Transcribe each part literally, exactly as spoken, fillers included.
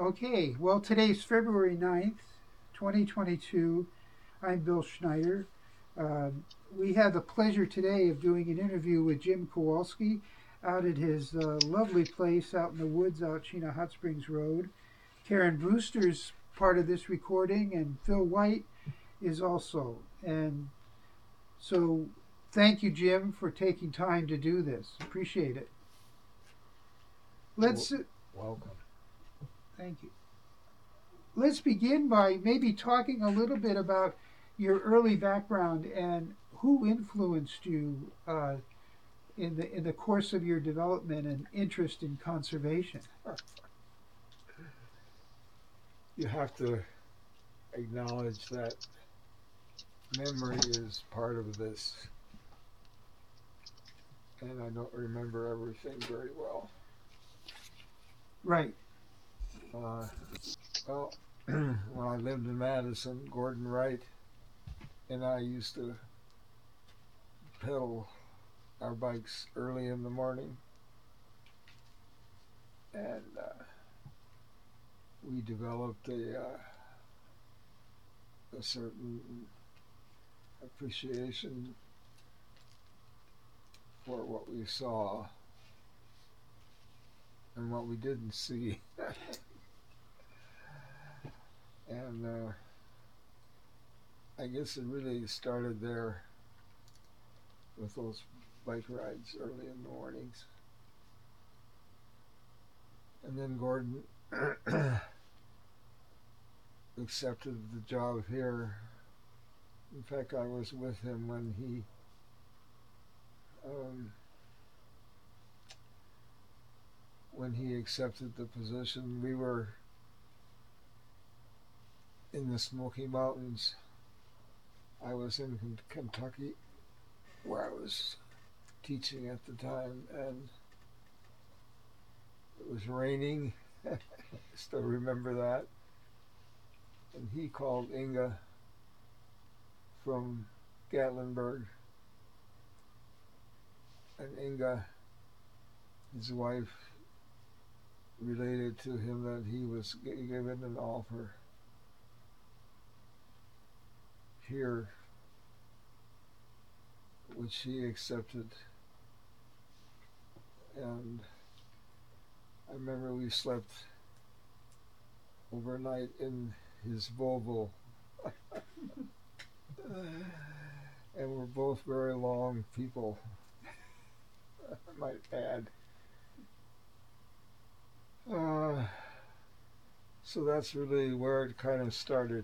Okay, well, today's February ninth, twenty twenty-two. I'm Bill Schneider. Um, we have the pleasure today of doing an interview with Jim Kowalski out at his uh, lovely place out in the woods out Chena Hot Springs Road. Karen Brewster's part of this recording, and Phil White is also. And so, thank you, Jim, for taking time to do this. Appreciate it. Let's. Well, welcome. Thank you. Let's begin by maybe talking a little bit about your early background and who influenced you uh, in the in the course of your development and interest in conservation. You have to acknowledge that memory is part of this, and I don't remember everything very well. Right. Uh, well, when I lived in Madison, Gordon Wright and I used to pedal our bikes early in the morning, and uh, we developed a, uh, a certain appreciation for what we saw and what we didn't see. And uh, I guess it really started there with those bike rides early in the mornings. And then Gordon accepted the job here. In fact, I was with him when he um, when he accepted the position. We were in the Smoky Mountains. I was in Kentucky, where I was teaching at the time, and it was raining. I still remember that. And he called Inga from Gatlinburg, and Inga, his wife, related to him that he was given an offer here, which he accepted. And I remember we slept overnight in his Volvo. And we're both very long people, I might add. Uh, so that's really where it kind of started.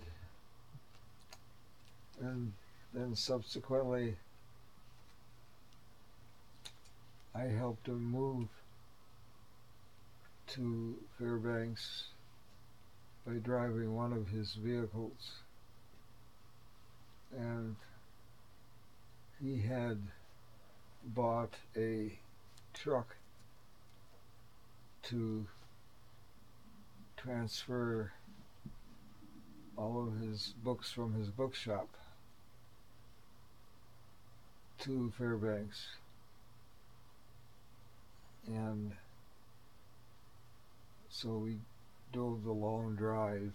And then subsequently, I helped him move to Fairbanks by driving one of his vehicles. And he had bought a truck to transfer all of his books from his bookshop to Fairbanks. And so we drove the long drive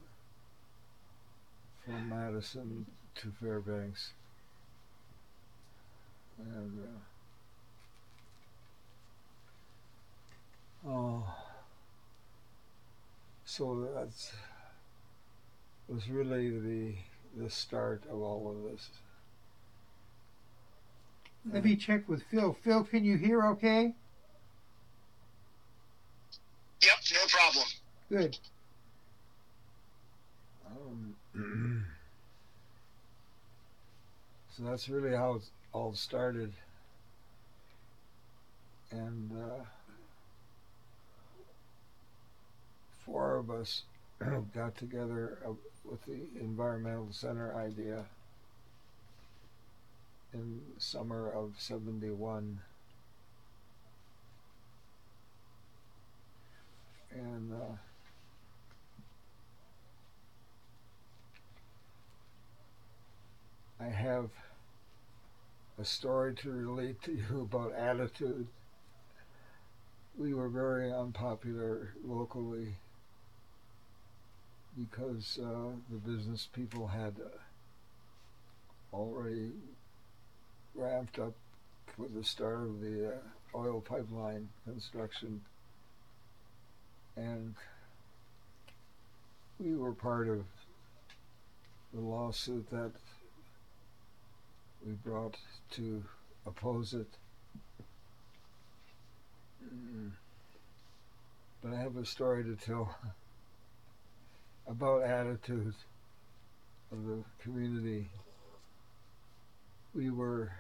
from Madison to Fairbanks. And uh, oh, so that's was really the the start of all of this. Let me check with Phil. Phil, can you hear okay? Yep, no problem. Good. Um, so that's really how it all started. And uh, four of us got together uh, with the Environmental Center idea in the summer of seventy-one. And uh, I have a story to relate to you about attitude. We were very unpopular locally, because uh, the business people had uh, already ramped up for the start of the uh, oil pipeline construction, and we were part of the lawsuit that we brought to oppose it. Mm. But I have a story to tell about attitude of the community. We were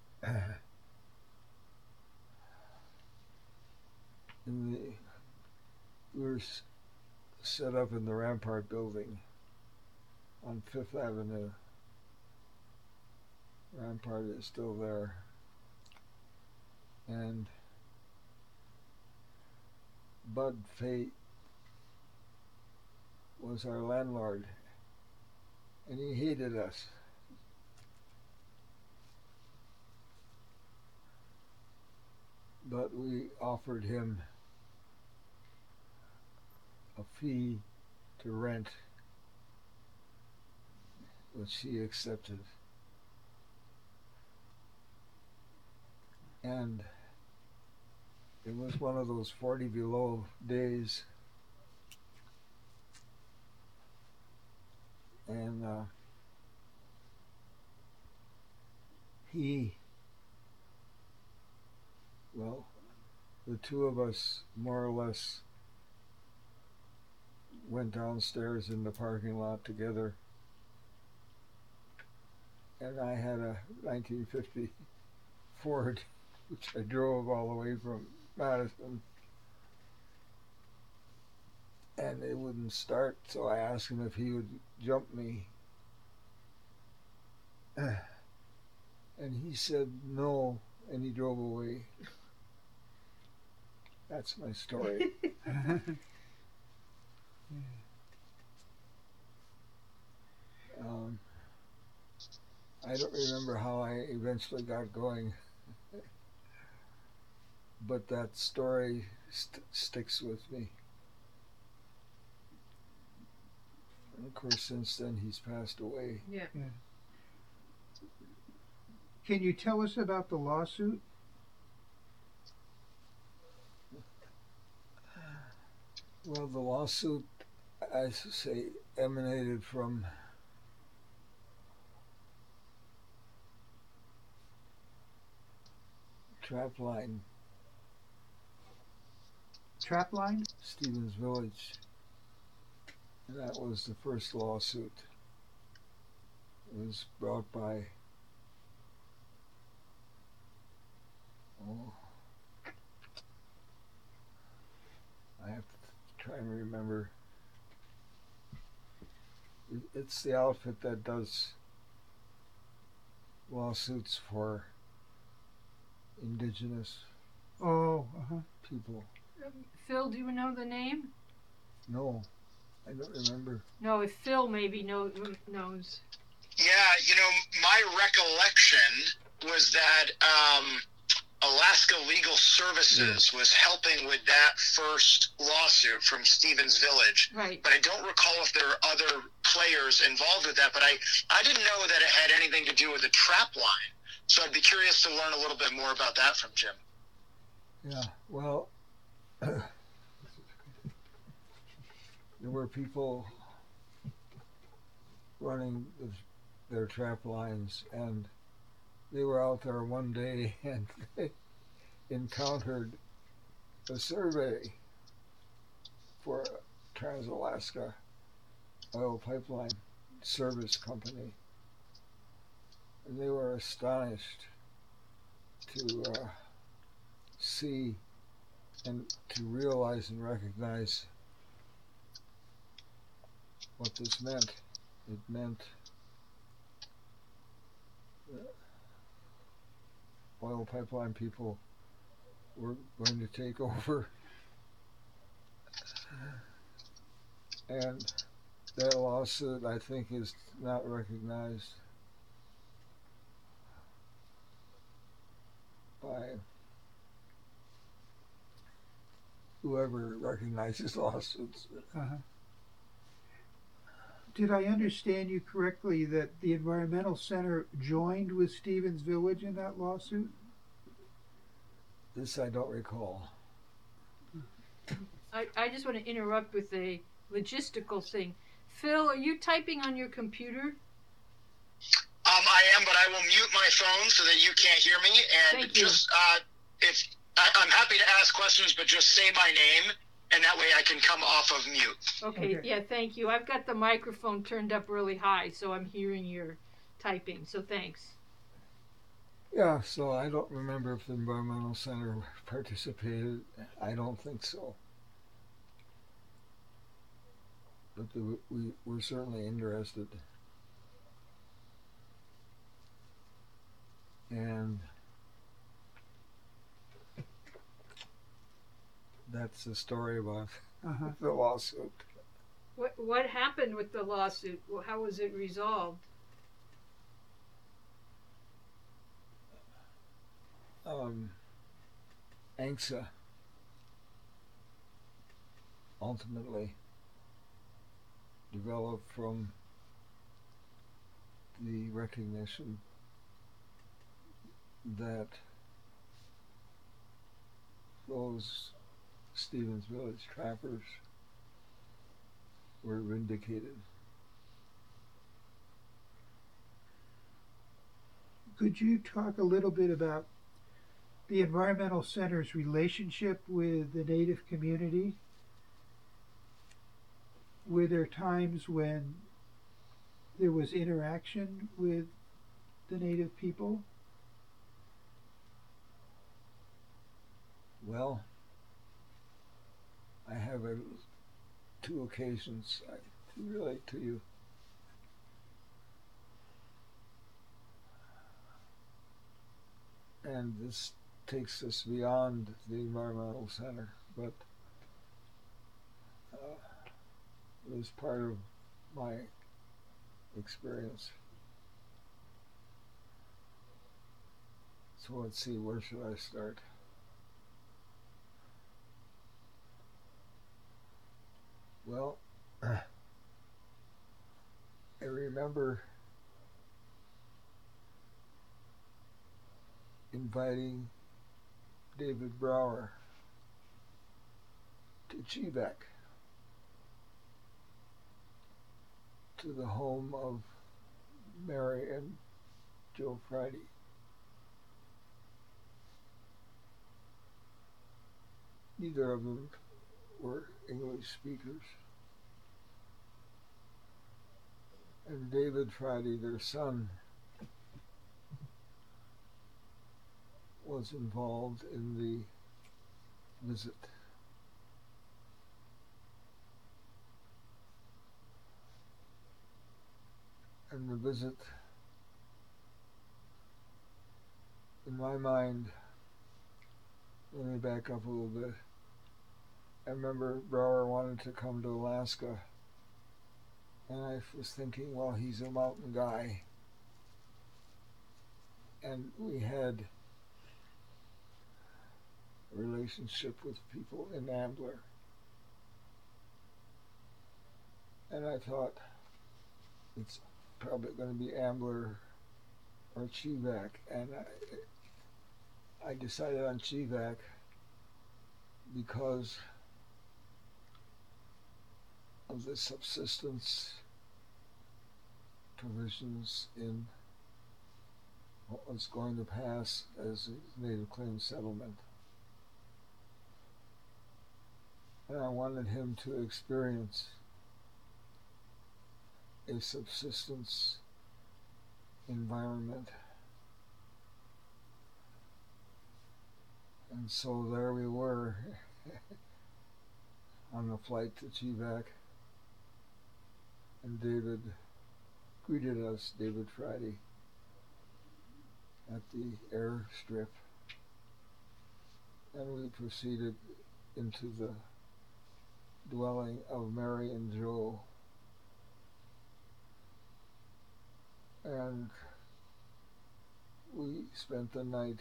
in the we were s- set up in the Rampart building on Fifth Avenue. Rampart is still there, and Bud Fate was our landlord, and he hated us. But we offered him a fee to rent, which he accepted. And it was one of those forty below days, and uh, he, well, the two of us more or less went downstairs in the parking lot together, and I had a nineteen fifty Ford, which I drove all the way from Madison, and it wouldn't start, so I asked him if he would jump me. And he said no, and he drove away. That's my story. um, I don't remember how I eventually got going, but that story st- sticks with me. And of course, since then, he's passed away. Yeah. Yeah. Can you tell us about the lawsuit? Well, the lawsuit, I should say, emanated from Trapline, Trapline? Stevens Village, and that was the first lawsuit. It was brought by, oh, I have to try and remember. It- It's the outfit that does lawsuits for indigenous Oh, uh-huh. people. Um, Phil, do you know the name? No, I don't remember. No, if Phil maybe know, knows. Yeah, you know, my recollection was that um, Alaska Legal Services was helping with that first lawsuit from Stevens Village. Right. But I don't recall if there are other players involved with that. But I, I didn't know that it had anything to do with the trap line. So I'd be curious to learn a little bit more about that from Jim. Yeah, well, there were people running the, their trap lines, and they were out there one day and they encountered a survey for a Trans-Alaska Oil Pipeline Service Company, and they were astonished to uh, see and to realize and recognize what this meant. It meant oil pipeline people were going to take over, and that lawsuit, I think, is not recognized by whoever recognizes lawsuits. Uh-huh. Did I understand you correctly that the Environmental Center joined with Stevens Village in that lawsuit? This I don't recall. I, I just want to interrupt with a logistical thing. Phil, are you typing on your computer? Um, I am, but I will mute my phone so that you can't hear me. And Thank you. just uh, if I, I'm happy to ask questions, but just say my name, and that way I can come off of mute. Okay, Okay. yeah, thank you. I've got the microphone turned up really high, so I'm hearing your typing, so thanks. Yeah, so I don't remember if the Environmental Center participated. I don't think so. But the, we were certainly interested. And that's the story about Uh-huh. the lawsuit. What what happened with the lawsuit? Well, how was it resolved? Um, ANCSA ultimately developed from the recognition that those Stevens Village trappers were vindicated. Could you talk a little bit about the Environmental Center's relationship with the Native community? Were there times when there was interaction with the Native people? Well, I have a, two occasions I, to relate to you. And this takes us beyond the Environmental Center, but uh, it was part of my experience. So let's see, where should I start? Well, I remember inviting David Brower to Cheevac, to the home of Mary and Joe Friday. Neither of them were English speakers. And David Friday, their son, was involved in the visit. And the visit, in my mind, let me back up a little bit. I remember Brower wanted to come to Alaska, and I was thinking, well, he's a mountain guy. And we had a relationship with people in Ambler. And I thought, it's probably going to be Ambler or Cheevac. And I, I decided on Cheevac because of the subsistence provisions in what was going to pass as a native claims settlement. And I wanted him to experience a subsistence environment. And so there we were on the flight to Cheevac, and David greeted us, David Friday, at the airstrip, and we proceeded into the dwelling of Mary and Joe. And we spent the night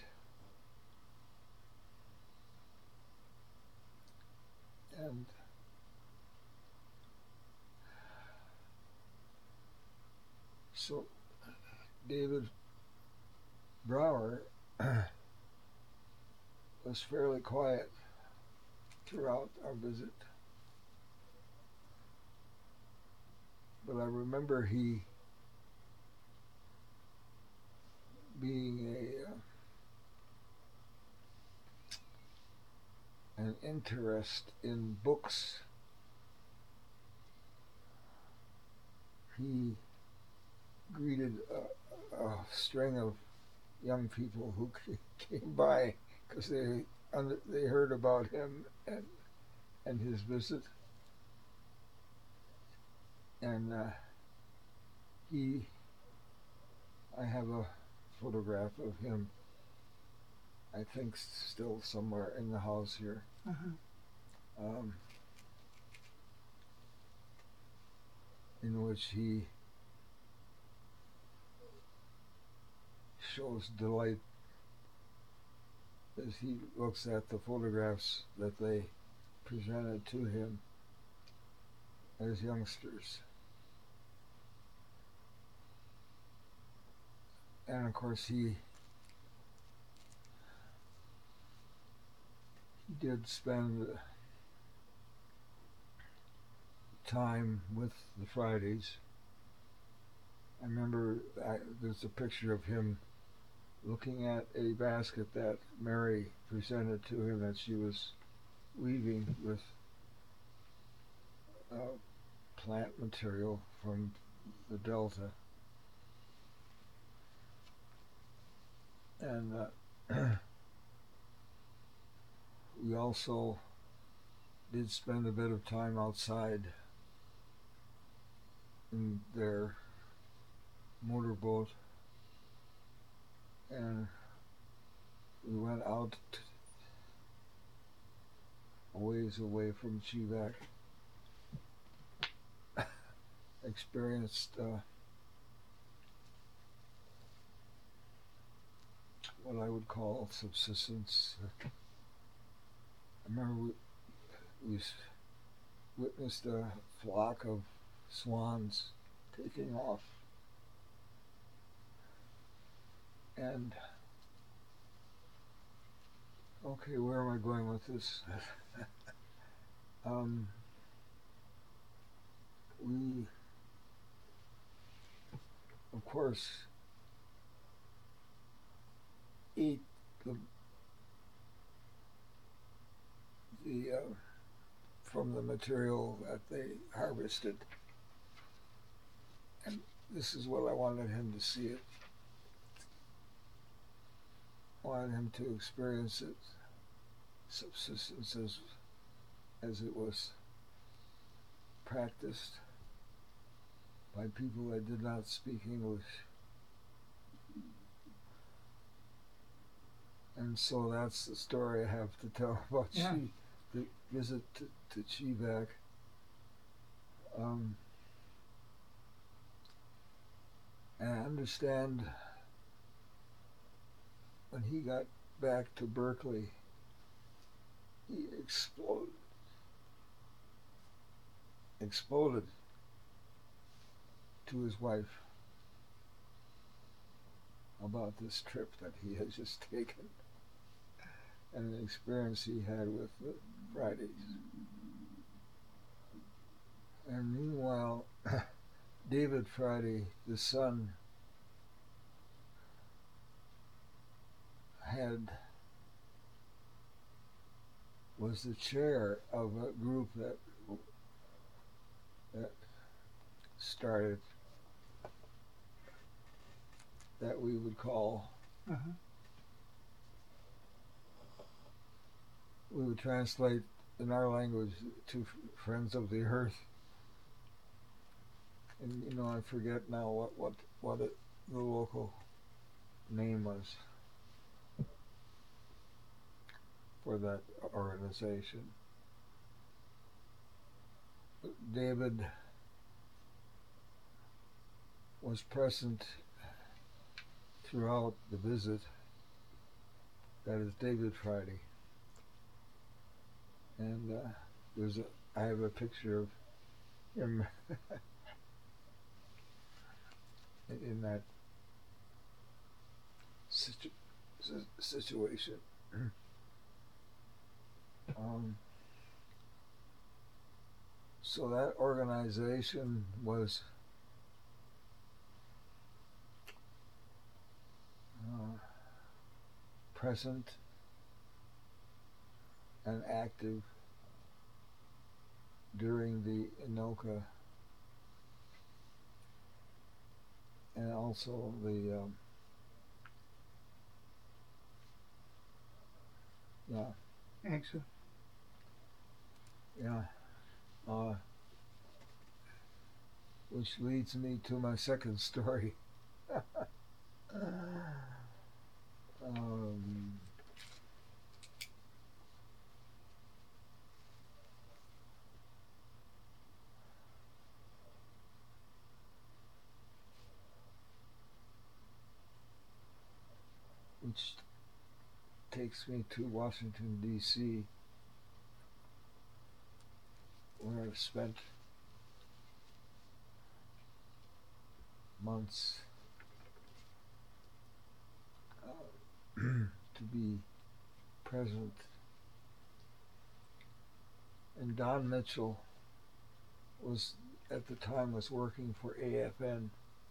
and So David Brower was fairly quiet throughout our visit. But I remember he being a uh, an interest in books. He greeted a, a string of young people who came by because they under, they heard about him and and his visit, and uh, he I have a photograph of him, I think still somewhere in the house here. Uh-huh. Um, in which he shows delight as he looks at the photographs that they presented to him as youngsters. And of course he he did spend time with the Fridays. I remember I, there's a picture of him looking at a basket that Mary presented to him that she was weaving with uh, plant material from the Delta. And uh, we also did spend a bit of time outside in their motorboat, and we went out t- a ways away from Chivak. Experienced uh, what I would call subsistence. I remember we, we witnessed a flock of swans taking off, and okay, where am I going with this? um, we, of course, ate the the uh, from the material that they harvested, and this is what I wanted him to see it. I wanted him to experience it, subsistence as, as it was practiced by people that did not speak English. And so that's the story I have to tell about Yeah. Chi, the visit to, to Chivak. Um, and I understand when he got back to Berkeley, he exploded, exploded to his wife about this trip that he had just taken and the experience he had with the Fridays. And meanwhile, David Friday, the son, had was the chair of a group that that started that we would call Uh-huh. we would translate in our language to Friends of the Earth. And you know, I forget now what what what it, the local name was for that organization. David was present throughout the visit. That is David Friday. And uh, there's a I have a picture of him in that situ- situation. um, so that organization was uh, present and active during the Anoka and also the um, yeah Excellent. yeah uh, which leads me to my second story. um, which takes me to Washington, D C, where I've spent months uh, to be present. And Don Mitchell was, at the time, was working for A F N.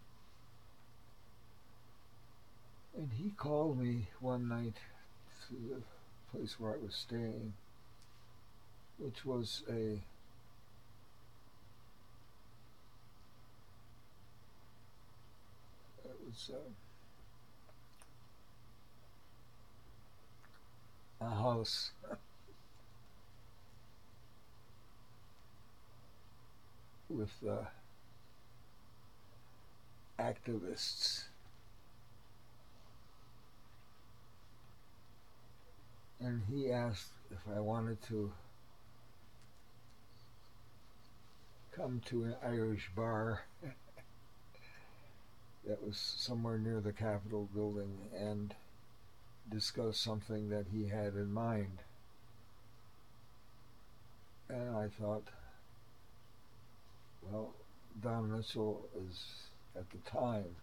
And he called me one night to the place where I was staying, which was a it was a, a house with uh, activists. And he asked if I wanted to come to an Irish bar that was somewhere near the Capitol building and discuss something that he had in mind. And I thought, well, Don Mitchell is, at the time,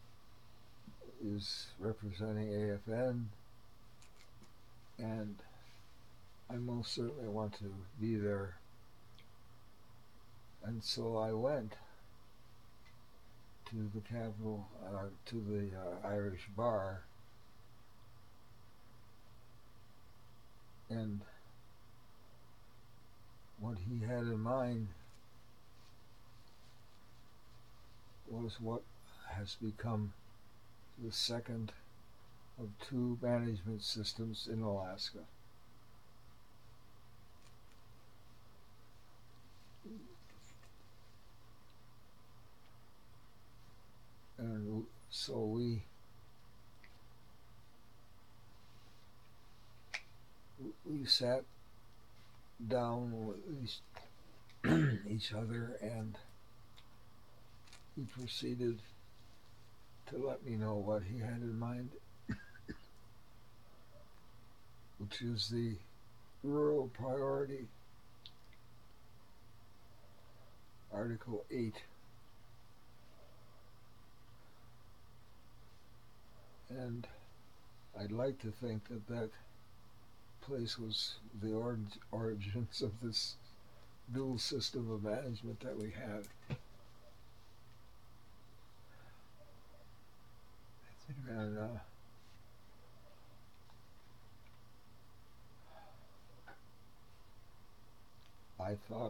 is representing A F N, and I most certainly want to be there. And so I went to the Capitol, uh, to the uh, Irish bar, and what he had in mind was what has become the second of two management systems in Alaska. And so we we sat down with each, each other, and he proceeded to let me know what he had in mind, which is the Rural Priority Article eight. And I'd like to think that that place was the or- origins of this dual system of management that we have. And uh, I thought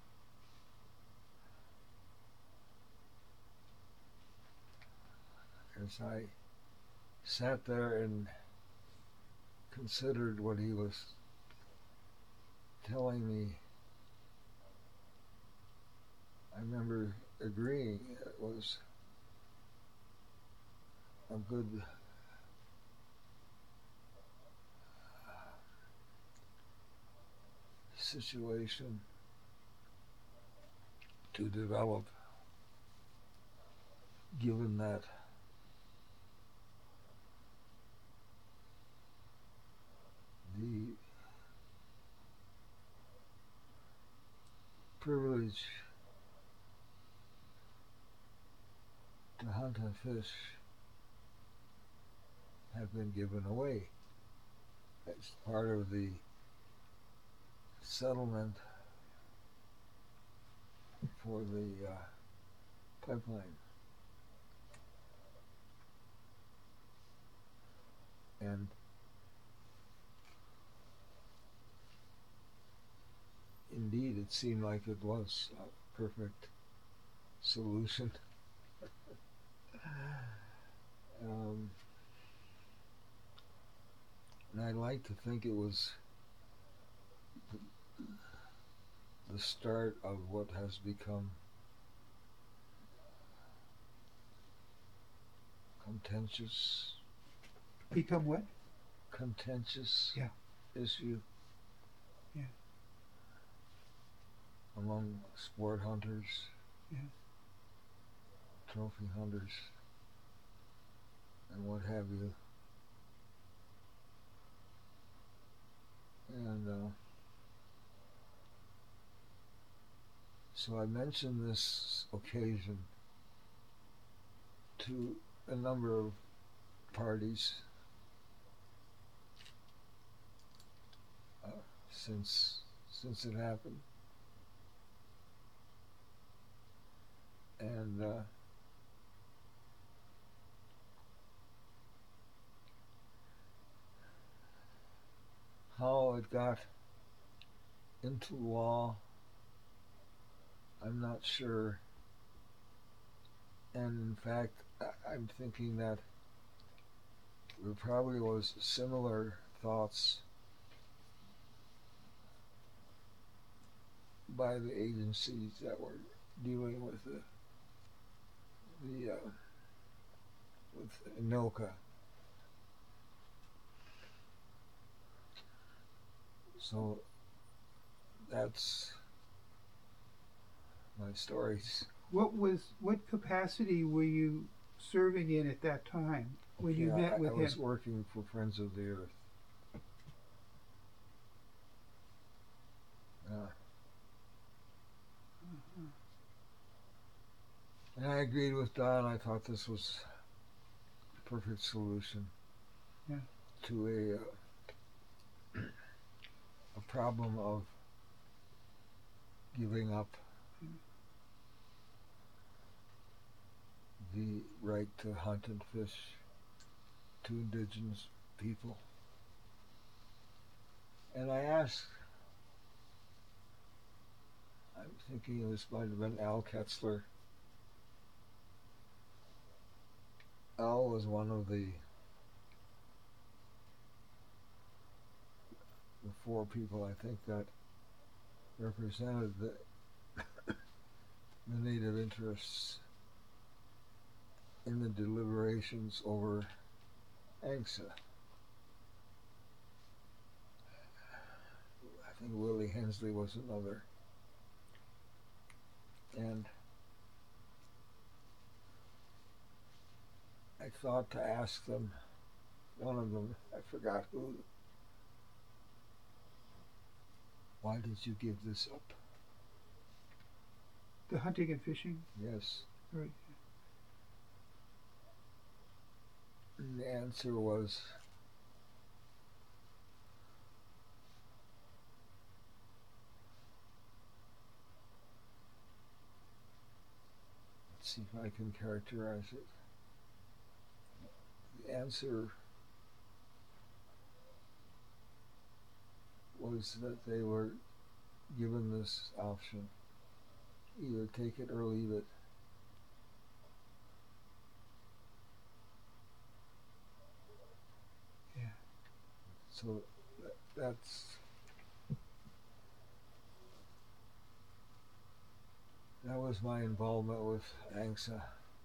as I sat there and considered what he was telling me, I remember agreeing it was a good situation to develop, given that the privilege to to hunt and fish have been given away. It's part of the settlement for the uh, pipeline. And indeed, it seemed like it was a perfect solution. um, and I'd like to think it was the start of what has become contentious Become what? contentious Yeah. issue Yeah. among sport hunters, Yeah. trophy hunters, and what have you. And uh, so I mentioned this occasion to a number of parties uh, since since it happened, and uh, how it got into law, I'm not sure. And in fact, I- I'm thinking that there probably was similar thoughts by the agencies that were dealing with the the uh, with INOCA. So that's my stories. What was what capacity were you serving in at that time when you Yeah, met I, with I him? was working for Friends of the Earth. Uh, and I agreed with Don. I thought this was a perfect solution Yeah. to a uh, a problem of giving up the right to hunt and fish to indigenous people. And I asked, I'm thinking this might have been Al Ketzler. Al was one of the the four people I think that represented the the native interests in the deliberations over ANCSA. I think Willie Hensley was another. And I thought to ask them, one of them, I forgot who, why did you give this up? The hunting and fishing? Yes. Right. And the answer was, let's see if I can characterize it. The answer was that they were given this option, either take it or leave it. Yeah. So that, that's that was my involvement with ANCSA.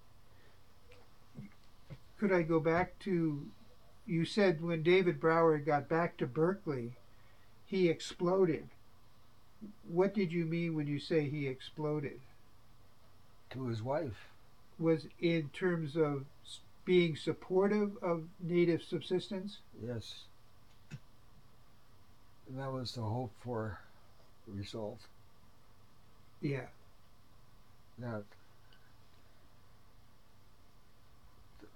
Could I go back to, you said when David Brower got back to Berkeley, he exploded. What did you mean when you say he exploded? To his wife. Was in terms of s- being supportive of native subsistence? Yes. And that was the hope for result. Yeah. That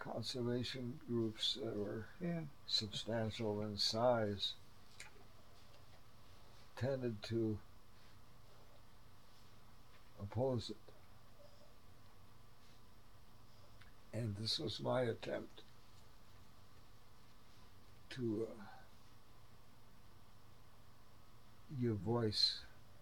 conservation groups that were Yeah. substantial in size tended to oppose it. And this was my attempt to uh, give voice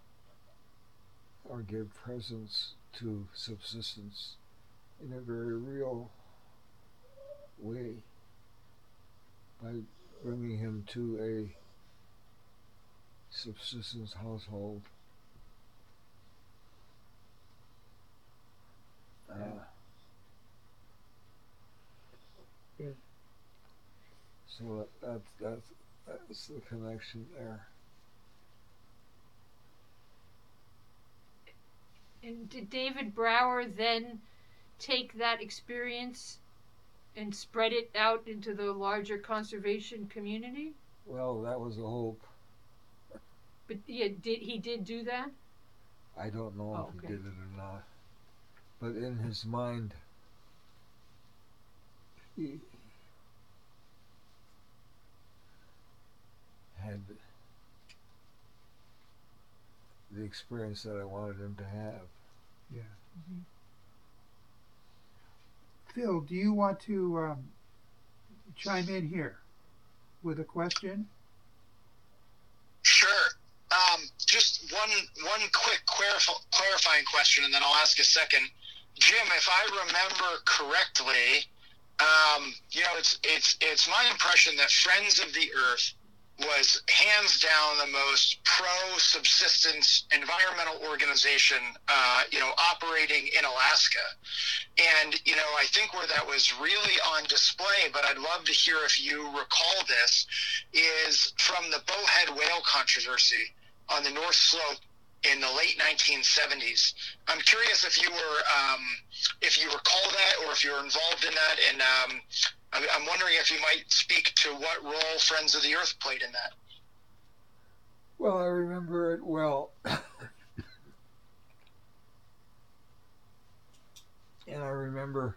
or give presence to subsistence in a very real way by bringing him to a subsistence household. Uh, Good. so that, that, that's, that's the connection there. And did David Brower then take that experience and spread it out into the larger conservation community? Well, that was the hope. But yeah, did he did do that? I don't know Oh, if he okay. did it or not. But in his mind, he had the experience that I wanted him to have. Yeah. Mm-hmm. Phil, do you want to um, chime in here with a question? Sure. Um, just one one quick clarif- clarifying question, and then I'll ask a second. Jim, if I remember correctly, um, you know, it's it's it's my impression that Friends of the Earth was hands down the most pro-subsistence environmental organization, uh, you know, operating in Alaska. And, you know, I think where that was really on display, but I'd love to hear if you recall this, is from the bowhead whale controversy on the North Slope in the late nineteen seventies. I'm curious if you were, um, if you recall that or if you're involved in that, and um, I'm wondering if you might speak to what role Friends of the Earth played in that. Well, I remember it well. And I remember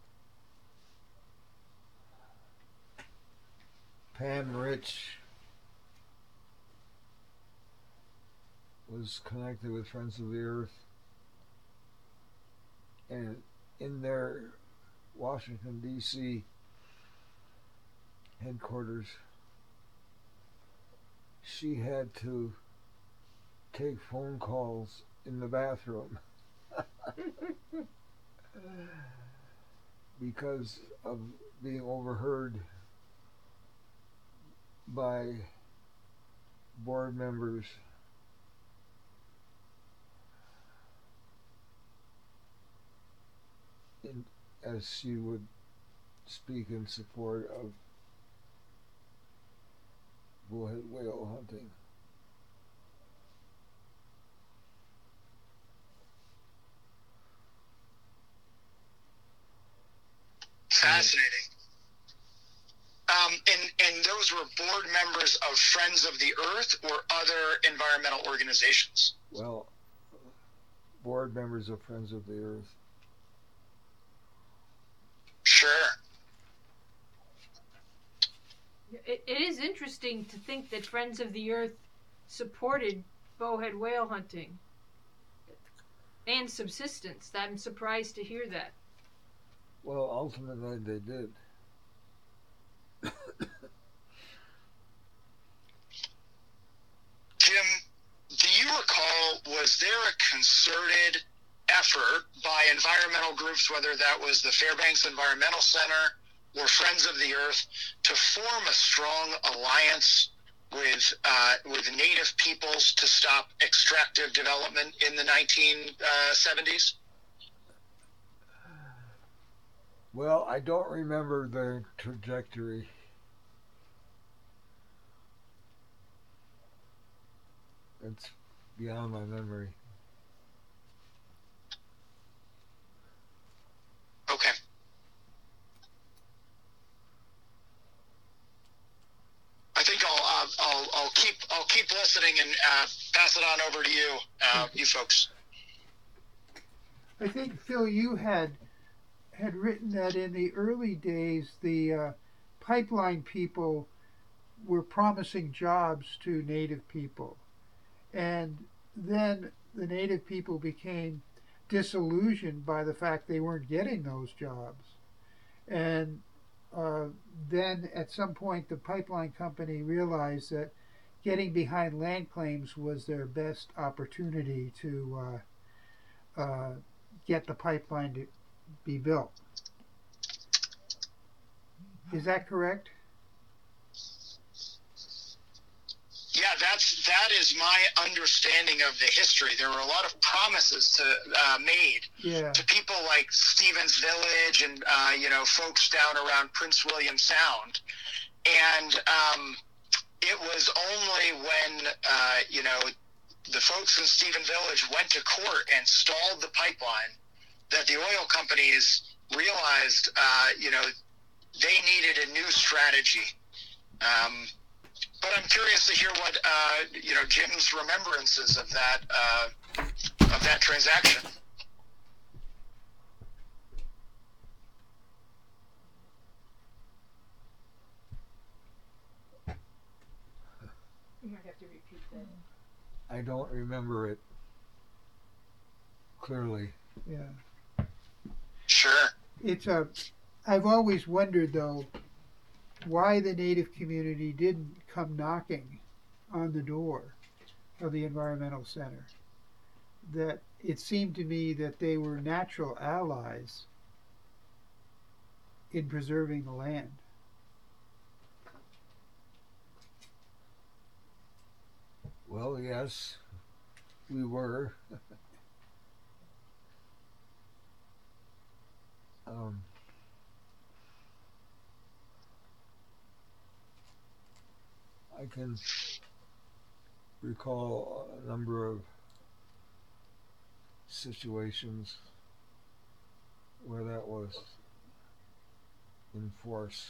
Pam Rich was connected with Friends of the Earth, and in their Washington, D C headquarters, she had to take phone calls in the bathroom because of being overheard by board members. In, as she would speak in support of bullhead whale hunting. Fascinating. Um, and, and those were board members of Friends of the Earth or other environmental organizations? Well, board members of Friends of the Earth. Sure. It, it is interesting to think that Friends of the Earth supported bowhead whale hunting and subsistence. I'm surprised to hear that. Well, ultimately they did. Jim, do you recall, was there a concerted effort by environmental groups, whether that was the Fairbanks Environmental Center or Friends of the Earth, to form a strong alliance with uh, with Native peoples to stop extractive development in the nineteen seventies? Well, I don't remember the trajectory. It's beyond my memory. Okay. I think I'll uh, I'll I'll keep I'll keep listening and uh, pass it on over to you, uh, you folks. I think, Phil, you had had written that in the early days, the uh, pipeline people were promising jobs to native people. And then the native people became disillusioned by the fact they weren't getting those jobs. And uh, then at some point, the pipeline company realized that getting behind land claims was their best opportunity to uh, uh, get the pipeline to be built. Is that correct? Yeah, that's that is my understanding of the history. There were a lot of promises to uh, made Yeah. to people like Stevens Village and uh, you know folks down around Prince William Sound, and um, it was only when uh, you know the folks in Stevens Village went to court and stalled the pipeline that the oil companies realized uh, you know they needed a new strategy. Um, But I'm curious to hear what uh, you know Jim's remembrances of that uh, of that transaction. You might have to repeat that. I don't remember it clearly. Yeah. Sure. It's a. I've always wondered though why the native community didn't come knocking on the door of the environmental center. That it seemed to me that they were natural allies in preserving the land. Well, yes, we were. um, I can recall a number of situations where that was in force.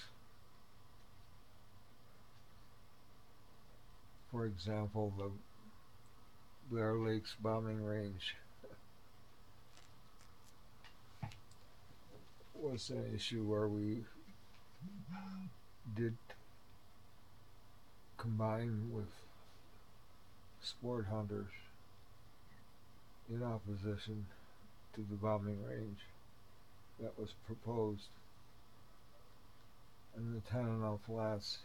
For example, the Blair Lakes bombing range was an issue where we did combine with sport hunters in opposition to the bombing range that was proposed in the Tanana Flats.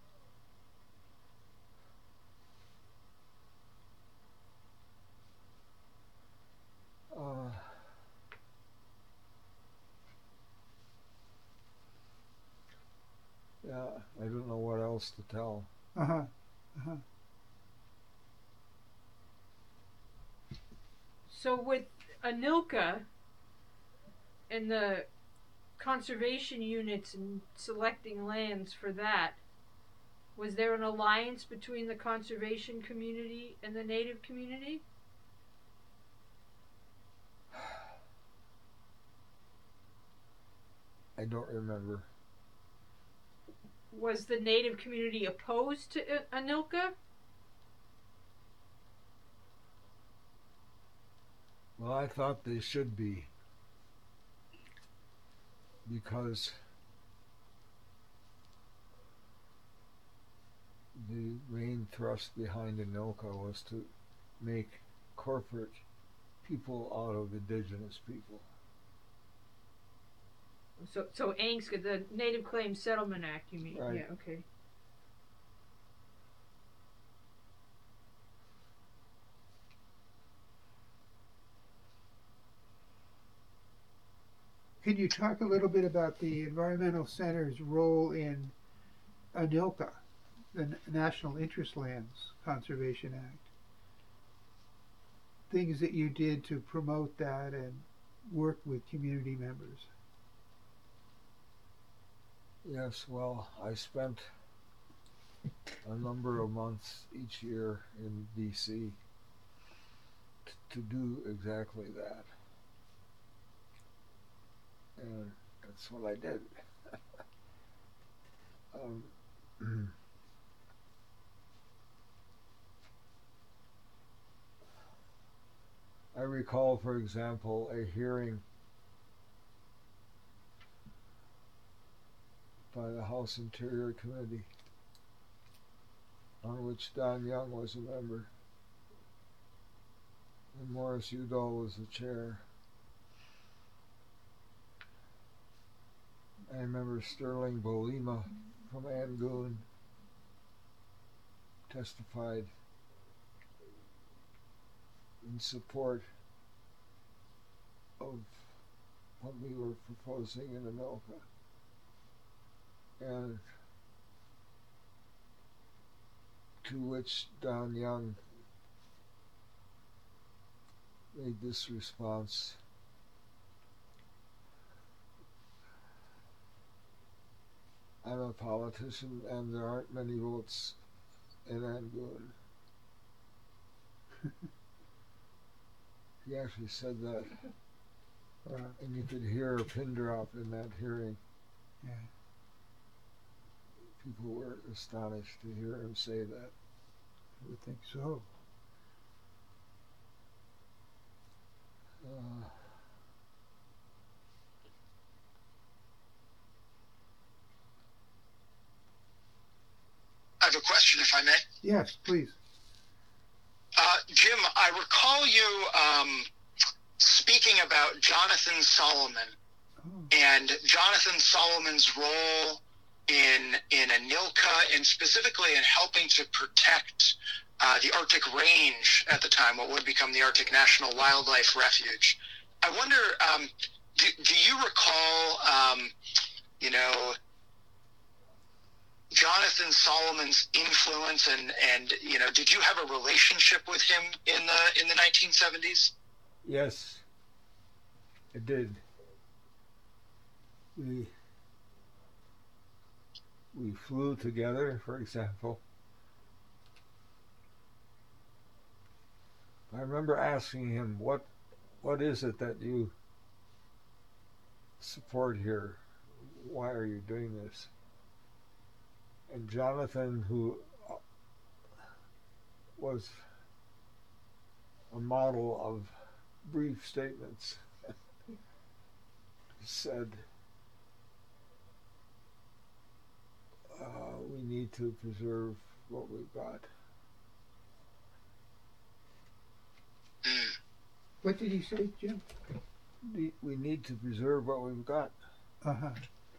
Uh, yeah, I don't know what else to tell. Uh huh. Uh huh. So with Anilka and the conservation units and selecting lands for that, was there an alliance between the conservation community and the native community? I don't remember. Was the native community opposed to I- Anilka? Well, I thought they should be, because the main thrust behind Anilka was to make corporate people out of indigenous people. So, so A N C S C, the Native Claims Settlement Act, you mean? Right. Yeah, okay. Can you talk a little bit about the environmental center's role in Anilka, the N- National Interest Lands Conservation Act? Things that you did to promote that and work with community members. Yes, well, I spent a number of months each year in D C t- to do exactly that. And that's what I did. um, I recall, for example, a hearing by the House Interior Committee, on which Don Young was a member, and Morris Udall was the chair. I remember Sterling Bolima from Angoon testified in support of what we were proposing in Anoka. And to which Don Young made this response: I'm a politician and there aren't many votes in Angoon. He actually said that. Uh, And you could hear a pin drop in that hearing. yeah. People were astonished to hear him say that. I would think so. Uh, I have a question, if I may. Yes, please. Uh, Jim, I recall you um, speaking about Jonathan Solomon Oh, and Jonathan Solomon's role in in Anilka, and specifically in helping to protect uh, the Arctic Range at the time, what would become the Arctic National Wildlife Refuge. I wonder, um, do, do you recall, um, you know, Jonathan Solomon's influence, and, and you know, did you have a relationship with him in the in the nineteen seventies? yes, it did. We we flew together, for example. I remember asking him, what what is it that you support here? Why are you doing this? And Jonathan, who was a model of brief statements, said, uh, we need to preserve what we've got. Mm. what did he say, Jim? Ne- We need to preserve what we've got. Uh-huh.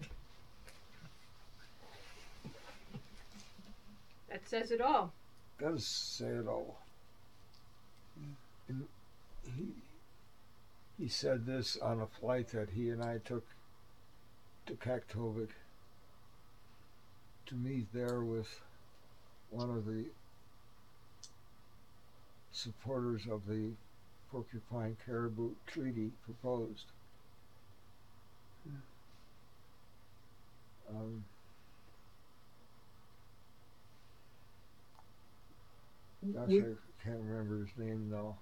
That says it all. Does say it all. And he, he said this on a flight that he and I took to Kaktovik to meet there with one of the supporters of the Porcupine Caribou Treaty proposed. Um, gosh, We- I can't remember his name now.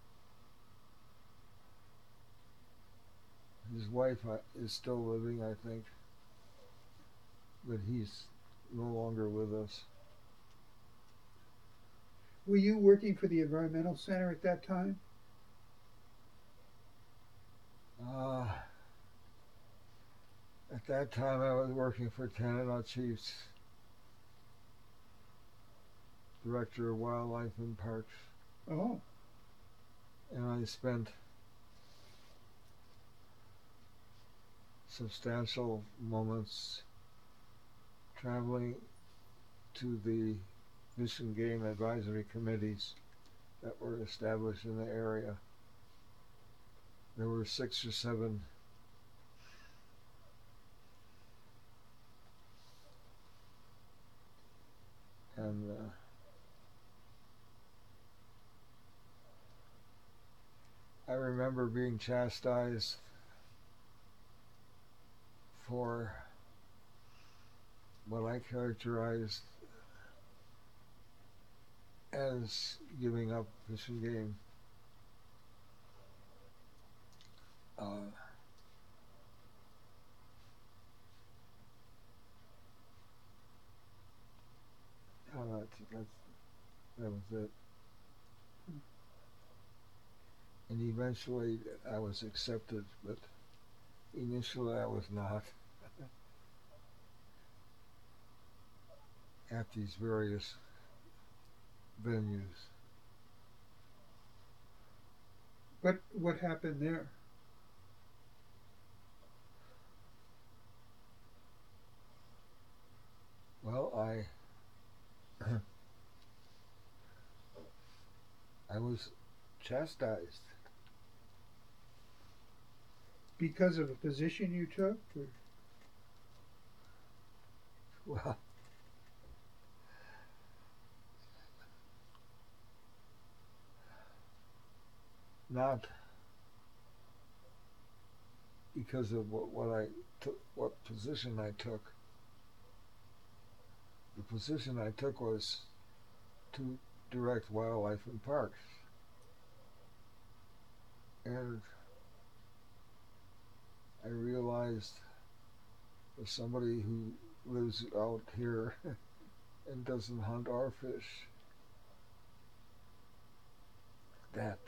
His wife uh, is still living, I think, but he's no longer with us. Were you working for the Environmental Center at that time? Uh, at that time, I was working for Tanana Chiefs, Director of Wildlife and Parks, Oh, and I spent substantial moments traveling to the Fish and Game advisory committees that were established in the area. There were six or seven and uh, I remember being chastised for what I characterized as giving up Fish and Game. Uh, oh, that's, that's, that was it. And eventually I was accepted, but initially I was not. at these various venues. What what happened there? Well, I I was chastised. Because of a position you took? Or? Well, not because of what, what I took, what position I took. The position I took was to direct wildlife in parks. And I realized, as somebody who lives out here and doesn't hunt or fish, that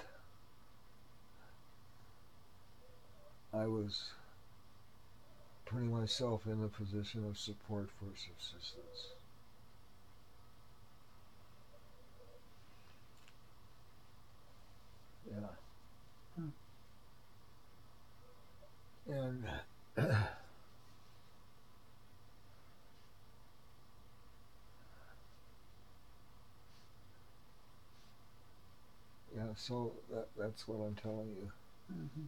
I was putting myself in a position of support for subsistence. Yeah. Hmm. And yeah, so that, that's what I'm telling you. Mm-hmm.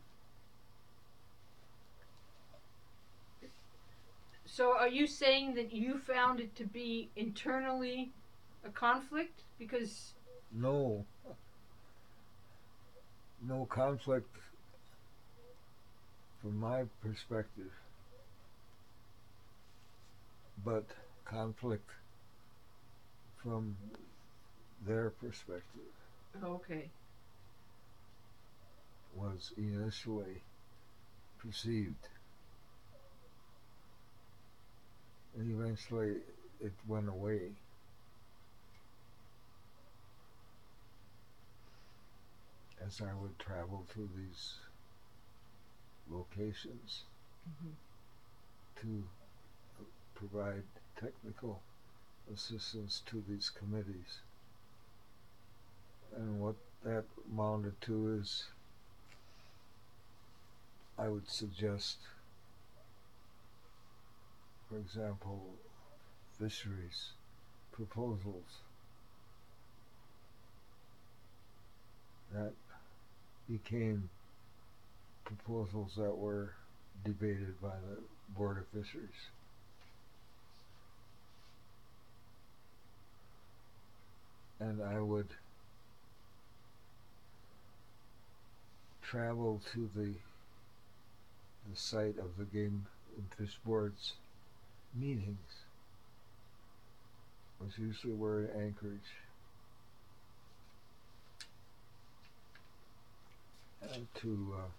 So are you saying that you found it to be internally a conflict? Because No, no conflict from my perspective, but conflict from their perspective okay. was initially perceived. And eventually it went away. As I would travel to these locations Mm-hmm. to provide technical assistance to these committees. And what that amounted to is, I would suggest, for example, fisheries proposals that became proposals that were debated by the Board of Fisheries. And I would travel to the the site of the Game and Fish Board's meetings, which usually were in Anchorage, and to uh,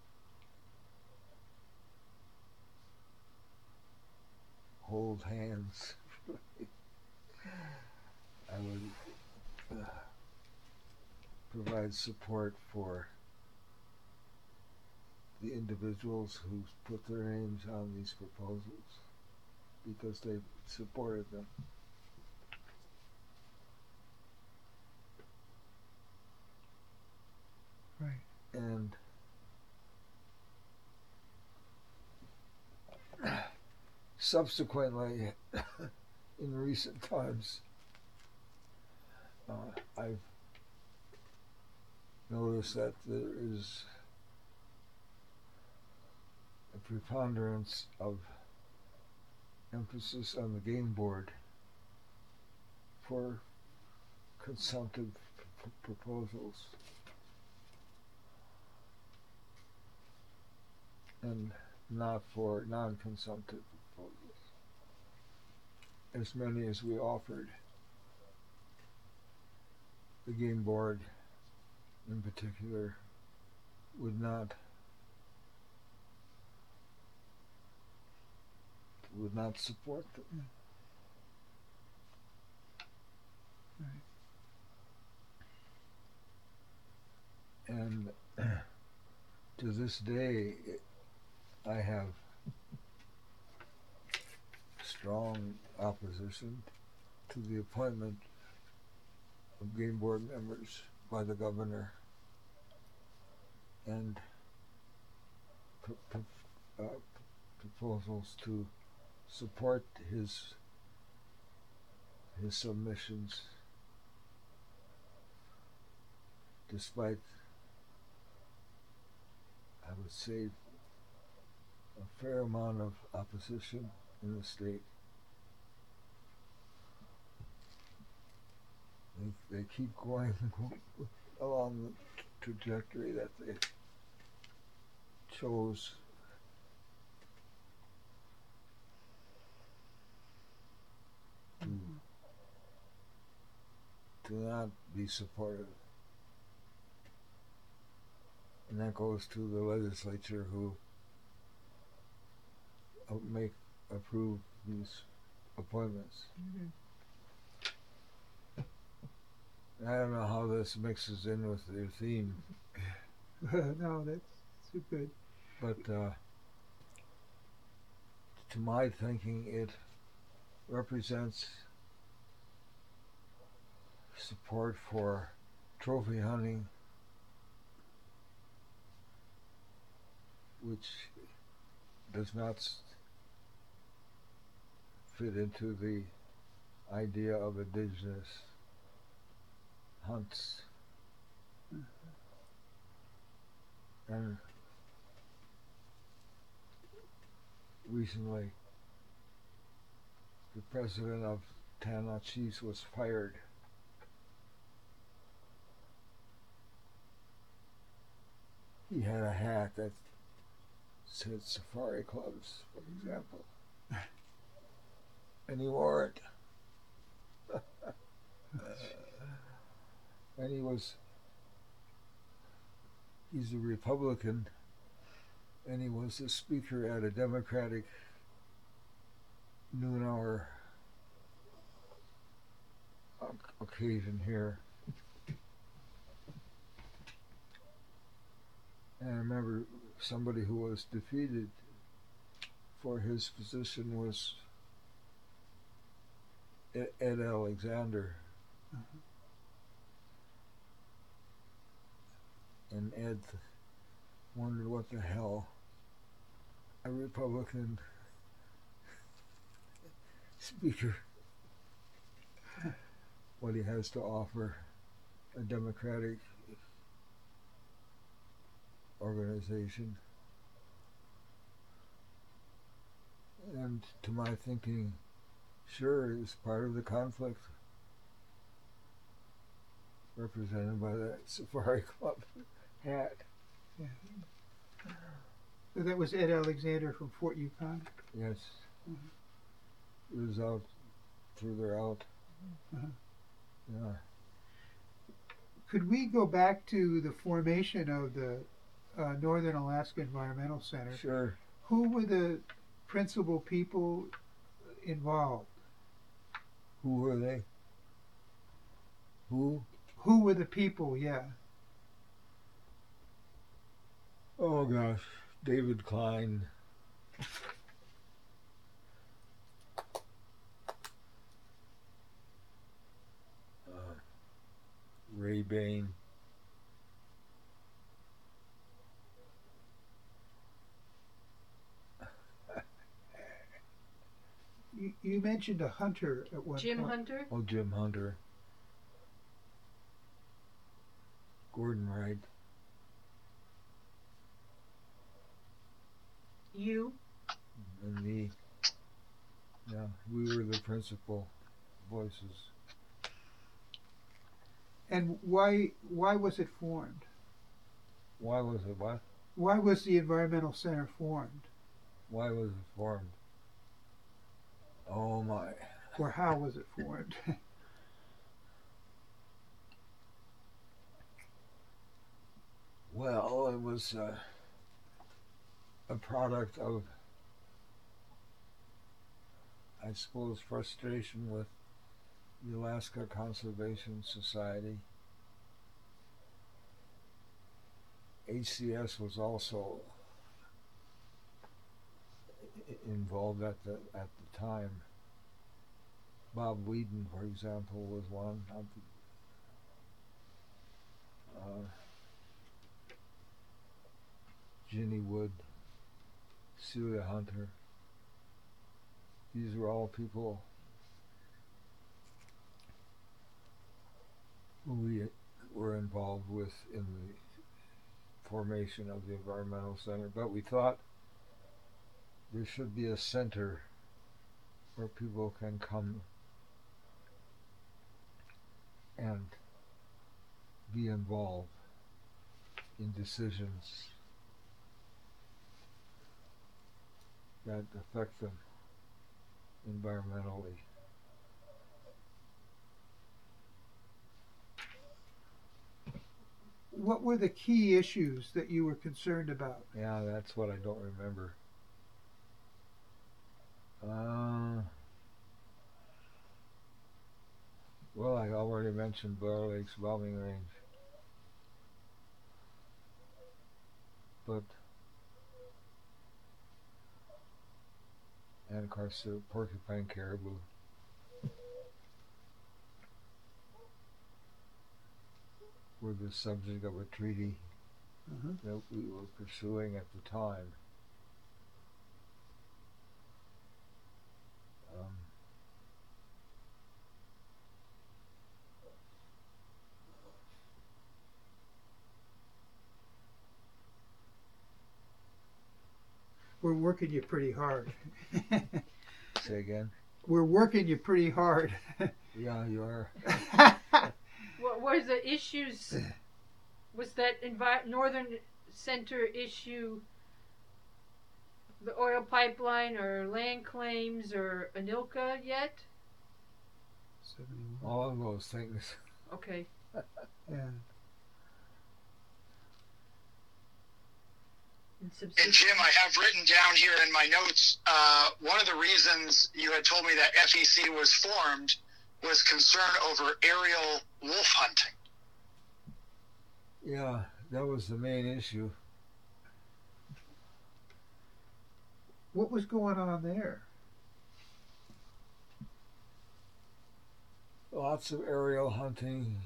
hold hands. I would uh, provide support for the individuals who put their names on these proposals because they supported them. Right. And subsequently, in recent times, uh, I've noticed that there is a preponderance of emphasis on the game board for consumptive p- proposals and not for non-consumptive proposals. As many as we offered, the game board in particular would not would not support them. Right. And to this day, I have strong opposition to to the appointment of game board members by the governor and pr- pr- uh, proposals to support his his submissions, despite, I would say, a fair amount of opposition in the state. They, they keep going along the trajectory that they chose. To, to not be supportive. And that goes to the legislature who uh, make approve these appointments. Mm-hmm. I don't know how this mixes in with their theme, No, that's so good. but uh, to my thinking, it represents support for trophy hunting, which does not s- fit into the idea of indigenous hunts. And recently, the president of Tanana Chiefs was fired. He had a hat that said Safari Clubs, for example, and he wore it. And he was, he's a Republican, and he was the speaker at a Democratic noon hour occasion here. And I remember somebody who was defeated for his position was Ed Alexander. Uh-huh. And Ed wondered what the hell a Republican speaker, what he has to offer a Democratic organization. And to my thinking, sure, is part of the conflict represented by that Safari Club hat. Yeah. So that was Ed Alexander from Fort Yukon. Yes. Mhm. It was out further out. Uh-huh. Yeah. Could we go back to the formation of the uh, Northern Alaska Environmental Center? Sure. Who were the principal people involved? Who were they? Who? Who were the people? Yeah. Oh gosh, David Klein. Uh, Ray Bain. You, you mentioned a hunter at one Jim point. Hunter? Oh, Jim Hunter. Gordon Wright. You? And me. Yeah, we were the principal voices. And why why was it formed? Why was it what? Why was the Environmental Center formed? Why was it formed? Oh my. Or how was it formed? Well, it was uh, a product of, I suppose, frustration with the Alaska Conservation Society. H C S was also i- involved at the at the time, Bob Whedon, for example, was one. Uh, Ginny Wood, Celia Hunter. These were all people who we were involved with in the formation of the Environmental Center. But we thought there should be a center where people can come and be involved in decisions that affect them environmentally. What were the key issues that you were concerned about? Yeah, that's what I don't remember. Uh, well, I already mentioned Bear Lake's bombing range. But, and of course, the porcupine caribou. Were the subject of a treaty Uh-huh. that we were pursuing at the time. Um, We're working you pretty hard. say again? We're working you pretty hard. Yeah, you are. What were the issues? Was that envi- Northern Center issue the oil pipeline or land claims or ANILCA yet? seventy-one. All of those things. Okay. Yeah. And And Jim, subsistence. I have written down here in my notes, uh, one of the reasons you had told me that F E C was formed was concern over aerial wolf hunting. Yeah, that was the main issue. What was going on there? Lots of aerial hunting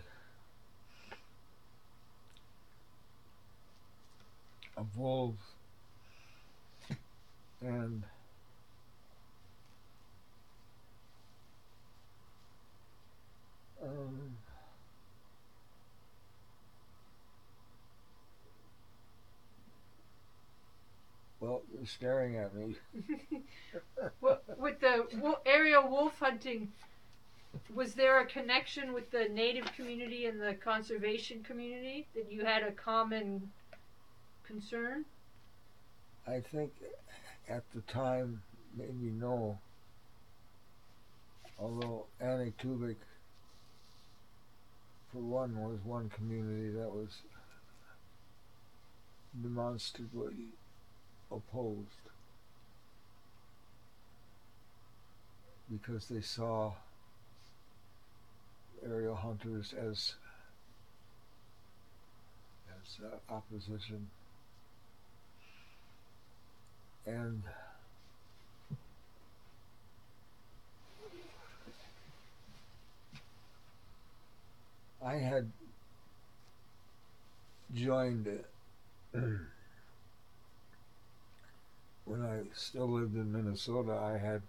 of wolves and um, well, you're staring at me. Well, with the wo- aerial wolf hunting, was there a connection with the native community and the conservation community that you had a common concern? I think at the time, maybe no. Although Anitubic, for one, was one community that was demonstrably opposed because they saw aerial hunters as as uh, opposition, and I had joined it when I still lived in Minnesota. I had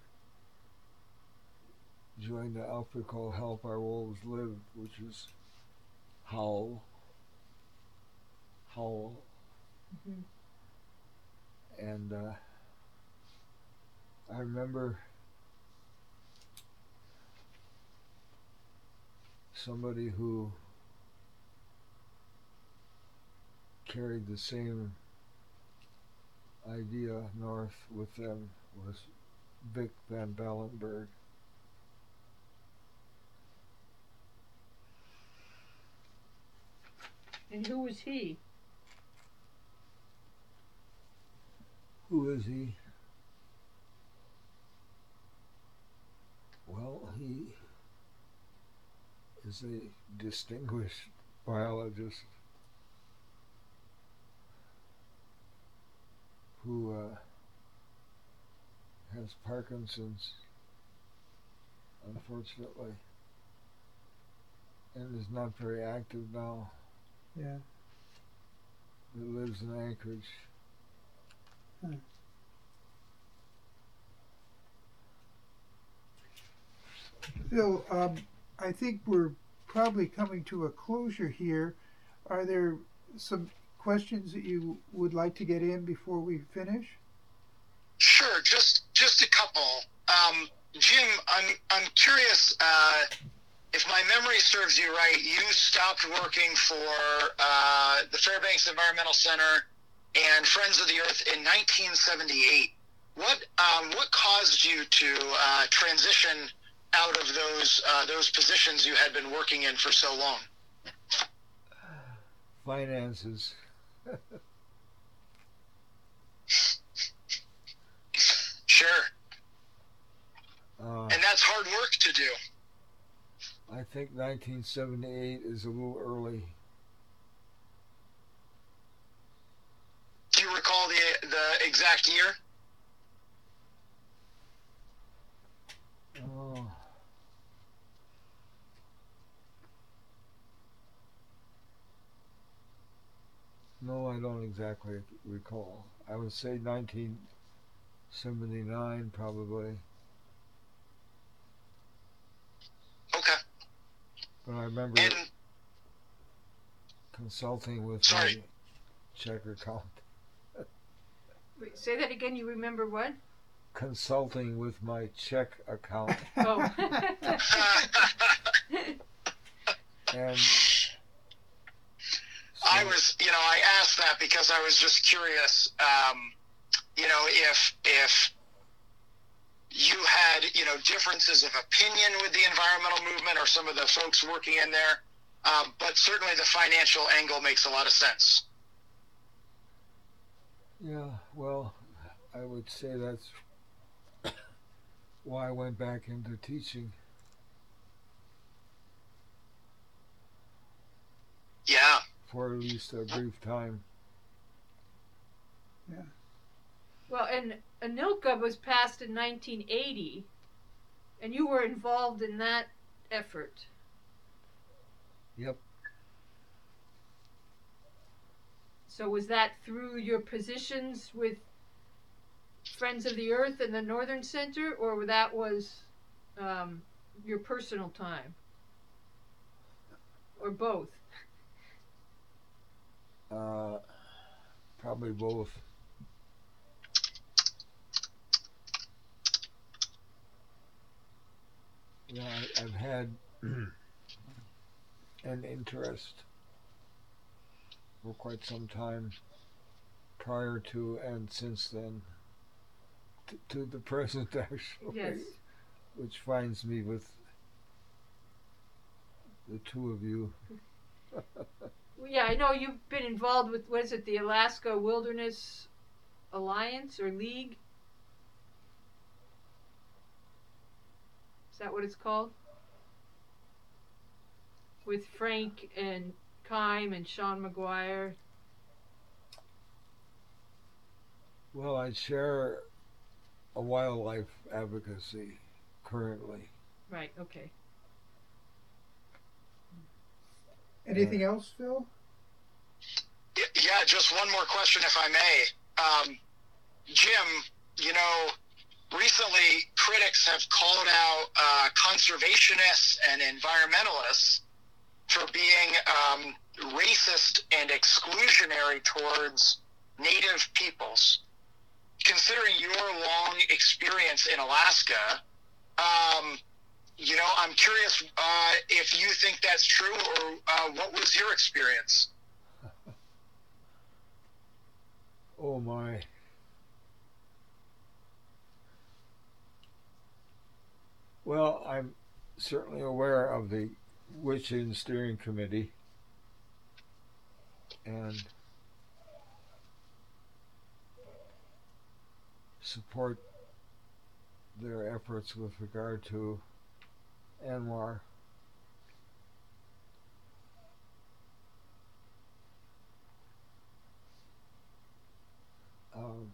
joined the outfit called Help Our Wolves Live, which is Howl. Howl. Mm-hmm. And uh, I remember somebody who carried the same idea north with them was Vic Van Ballenberg. And who was he? Who is he? Well, he is a distinguished biologist who uh, has Parkinson's unfortunately, and is not very active now. Yeah. It lives in Anchorage. Huh. Phil, um, I think we're probably coming to a closure here. Are there some questions that you would like to get in before we finish? Sure, just just a couple. Um, Jim, I'm I'm curious. Uh, if my memory serves you right, you stopped working for uh, the Fairbanks Environmental Center and Friends of the Earth in nineteen seventy-eight. What um, what caused you to uh, transition out of those uh, those positions you had been working in for so long? Finances. Sure. Uh, And that's hard work to do. I think nineteen seventy-eight is a little early. Do you recall the the exact year? Oh. No, I don't exactly recall. I would say nineteen seventy-nine, probably. Okay. But I remember And consulting with Sorry. my check account. Wait, say that again. You remember what? Consulting with my check account. Oh. And I so- was, you know, I asked that because I was just curious, um, you know, if if you had, you know, differences of opinion with the environmental movement or some of the folks working in there, um, but certainly the financial angle makes a lot of sense. Yeah, well, I would say that's why I went back into teaching. Yeah. For at least a brief time. Well, and ANILCA was passed in nineteen eighty, and you were involved in that effort. Yep. So was that through your positions with Friends of the Earth and the Northern Center, or that was um, your personal time? Or both? Uh, probably both. Yeah, I, I've had an interest for quite some time prior to and since then t- to the present, actually. Yes. Which finds me with the two of you. Well, yeah, I know you've been involved with, what is it, the Alaska Wilderness Alliance or League? Is that what it's called? With Frank and Kime and Sean McGuire. Well, I share a wildlife advocacy currently. Right, okay. Anything else, Phil? Y- Yeah, just one more question, if I may. Um, Jim, you know, recently critics have called out uh, conservationists and environmentalists for being um, racist and exclusionary towards Native peoples. Considering your long experience in Alaska, um, you know, I'm curious uh, if you think that's true, or uh, what was your experience? Oh my. Well, I'm certainly aware of the Wichin Steering Committee and support their efforts with regard to ANWR. Um,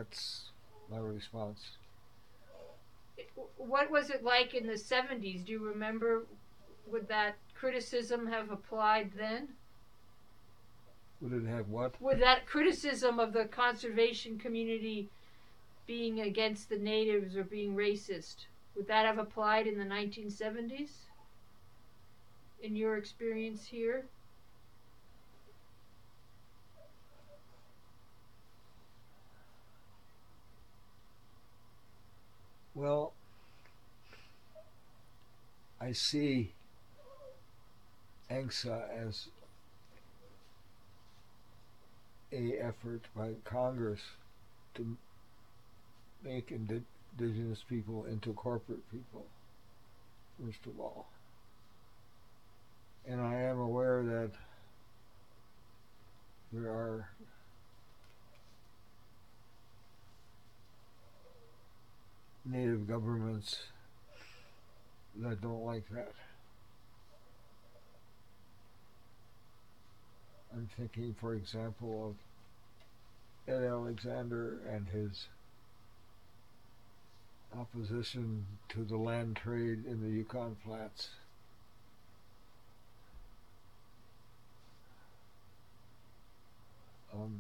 That's my response. What was it like in the seventies? Do you remember? Would that criticism have applied then? Would it have what? Would that criticism of the conservation community being against the natives or being racist, would that have applied in the nineteen seventies? In your experience here? Well, I see A N C S A as a effort by Congress to make indi- indigenous people into corporate people, first of all. And I am aware that there are native governments that don't like that. I'm thinking, for example, of Ed Alexander and his opposition to the land trade in the Yukon Flats. Um,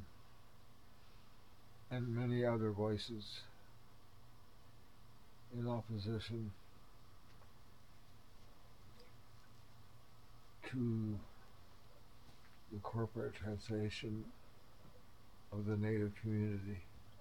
and many other voices in opposition to the corporatization of the Native community.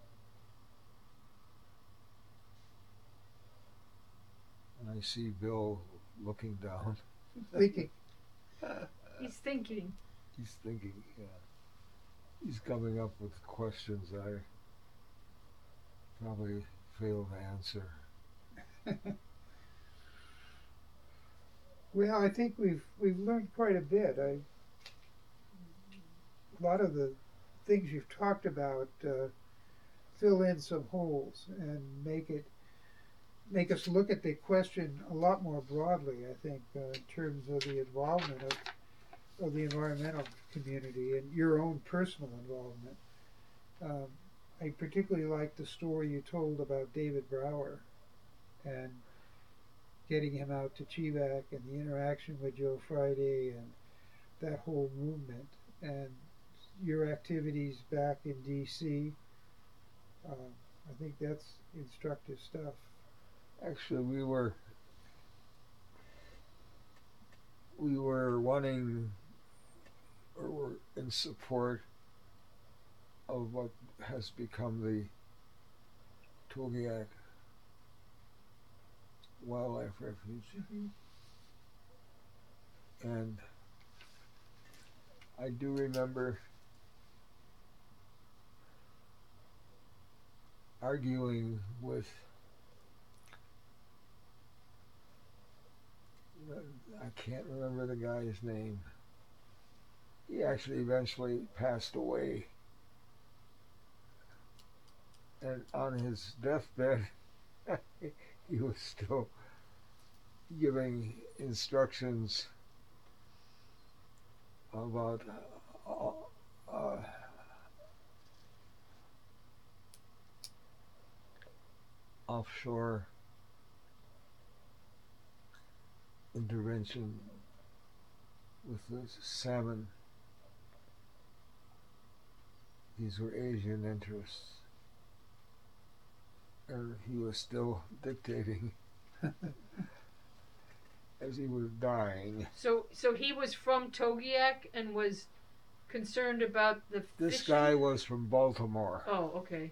And I see Bill looking down. Thinking. He's thinking. He's thinking, yeah. He's coming up with questions I probably fail to answer. Well, I think we've we've learned quite a bit. I, a lot of the things you've talked about uh, fill in some holes and make it make us look at the question a lot more broadly. I think uh, in terms of the involvement of of the environmental community and your own personal involvement. Um, I particularly like the story you told about David Brower and getting him out to Chivak and the interaction with Joe Friday and that whole movement and your activities back in D C. Uh, I think that's instructive stuff. Actually, we were we were wanting or were in support of what has become the Togiak Wildlife Refuge. Mm-hmm. And I do remember arguing with I can't remember the guy's name. He actually eventually passed away. And on his deathbed, he was still giving instructions about uh, uh, offshore intervention with the salmon. These were Asian interests. And he was still dictating as he was dying. So, so he was from Togiak and was concerned about the This fishing? guy was from Baltimore. Oh, okay.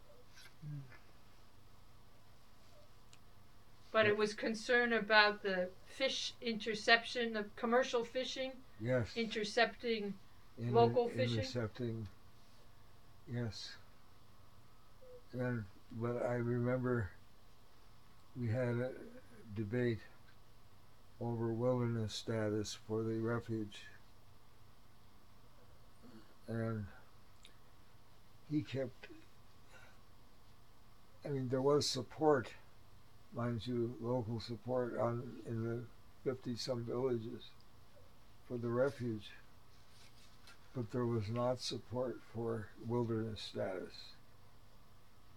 But it was concern about the fish interception, the commercial fishing, Yes. intercepting Inter- local fishing? Intercepting. Yes. And but I remember we had a debate over wilderness status for the refuge, and he kept. I mean, there was support, mind you, local support on in the fifty some villages for the refuge, but there was not support for wilderness status.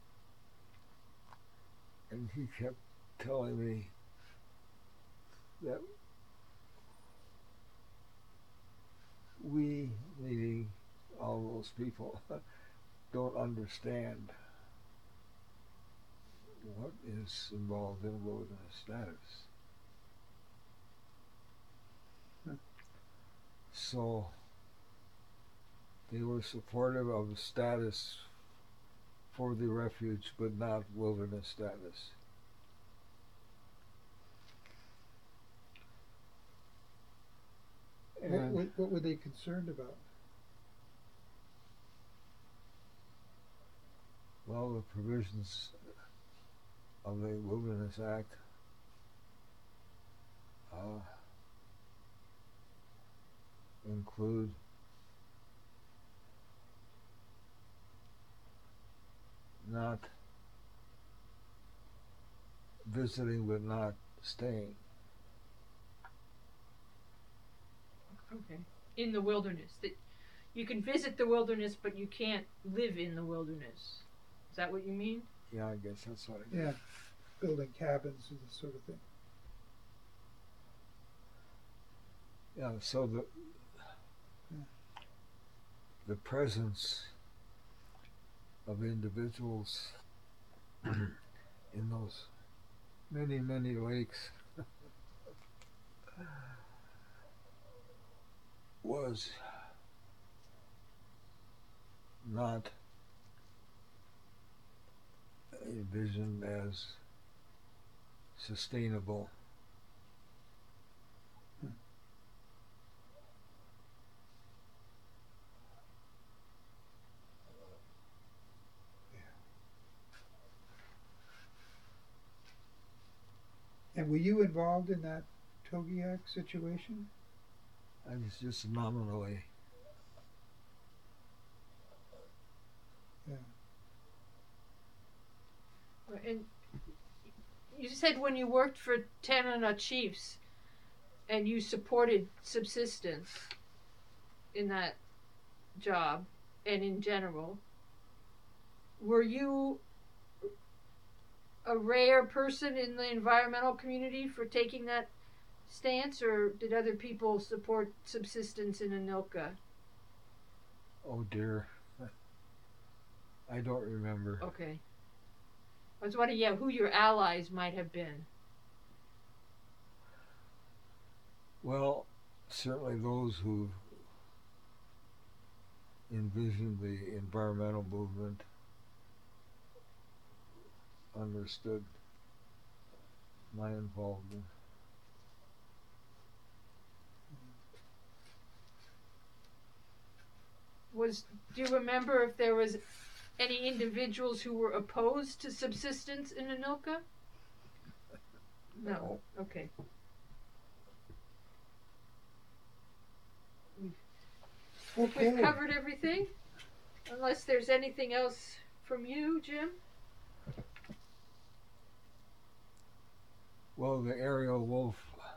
and he kept telling me that we, meaning all those people, don't understand what is involved in wilderness status. Hmm. So they were supportive of status for the refuge, but not wilderness status. What, And what, what were they concerned about? well, the provisions of the Wilderness Act uh, include not visiting but not staying. Okay. In the wilderness. That you can visit the wilderness, but you can't live in the wilderness. Is that what you mean? Yeah, I guess that's what I Yeah, building cabins and this sort of thing. Yeah, so the Yeah. the presence of individuals in those many, many lakes was not envisioned as sustainable. Hmm. And were you involved in that Togiak situation? I was just nominally. And you said when you worked for Tanana Chiefs and you supported subsistence in that job and in general, were you a rare person in the environmental community for taking that stance, or did other people support subsistence in Anilka? Oh dear. I don't remember. Okay. I was wondering, yeah, who your allies might have been. Well, certainly those who envisioned the environmental movement understood my involvement. Was do you remember if there was any individuals who were opposed to subsistence in Anilka? No. Okay. Okay. We've covered everything? Unless there's anything else from you, Jim? Well, the aerial wolf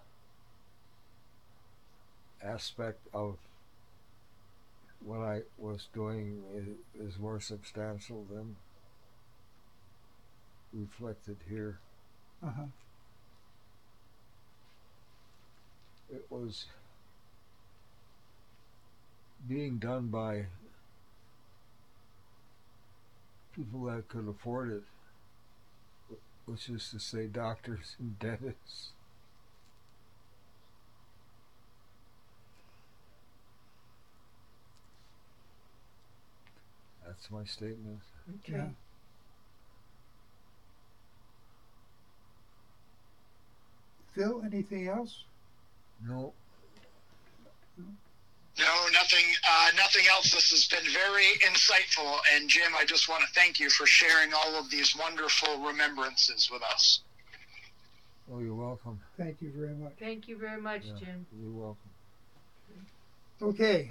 aspect of what I was doing is, is more substantial than reflected here. Uh-huh. It was being done by people that could afford it, which is to say doctors and dentists. That's my statement. Okay. Yeah. Phil, anything else? No. No, nothing, uh, nothing else. This has been very insightful. And Jim, I just want to thank you for sharing all of these wonderful remembrances with us. Oh, you're welcome. Thank you very much. Thank you very much, Yeah, Jim. you're welcome. Okay.